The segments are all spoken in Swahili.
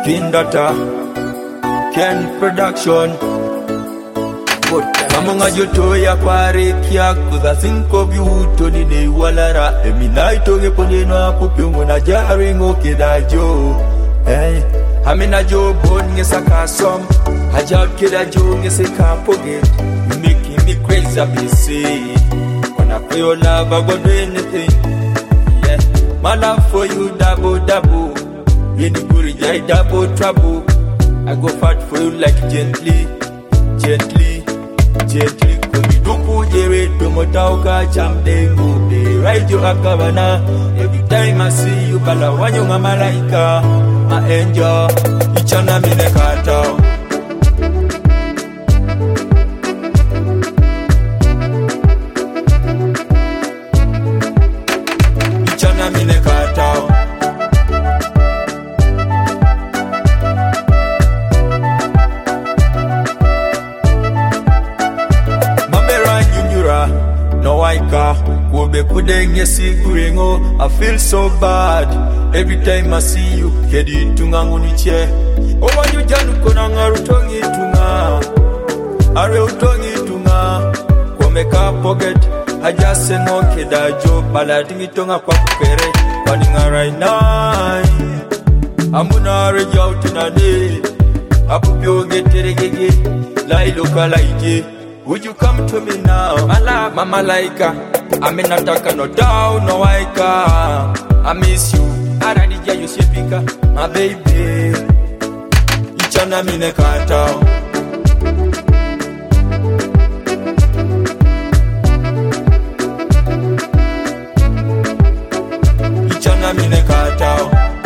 King Data, Ken Production. Mamunga joto ya kware kia kuza sinko biuto ni ne walara. Emi na itoge ponye no apupyungo na jari ngoke da jo. Hey, hamina jo bon nge saka som. Haja kida jo nge se ka poget. You making me crazy, I be say. When I pray your love, I go do anything. Yeah, my love for you double double. Any guri jai double trouble. I go fight for you like gently, gently, gently. Kumi duku jere tomotauka chamdengu. They ride you akabana. Every time I see you, bala wanyo nga malaika. My angel, ichana mine kata. Ichana mine kata. No waika, kube kudenge sigurengo. I feel so bad every time I see you. Kedi tunga nguniche. Owa nyujanu konanga rutongi tunga. Are utongi tunga. Komeka pocket. Ajase no kedajo. Baladingi tunga kwa kupere. Waninga right now. Amuna reja utinade. Apupyo geteregege. Lailoka laije. Would you come to me now? Allah, mama laika. I mean nataka no down, no waika. I miss you. Aradija you shepika, my baby. Ichana mine kata. Ichana mine kata.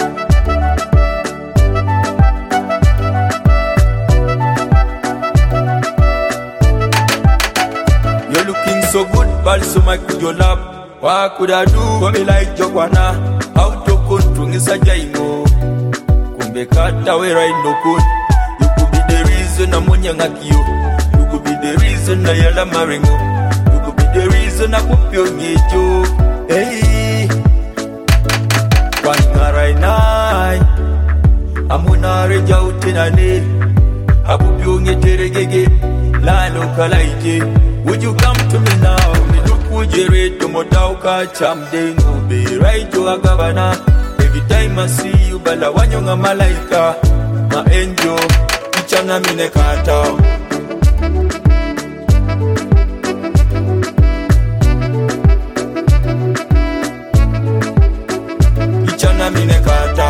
You're looking so good, but so much could you love? What could I do? Come like Jokwana. How to control is a jaimo. Kumbe kata where I no good. You could be the reason I'm on young at you. You could be the reason I yell maringo. You could be the reason I put your ngejo. Hey, one right now. I'm gonna reach out in a day. I put your ngeteregege. La no kalaije. Would you come to me now? Me look jere tomotauka chamdengu. Be right to a governor. Every time I see you, bala wanyonga malaika. My angel, ichana mine kata. Ichana mine kata.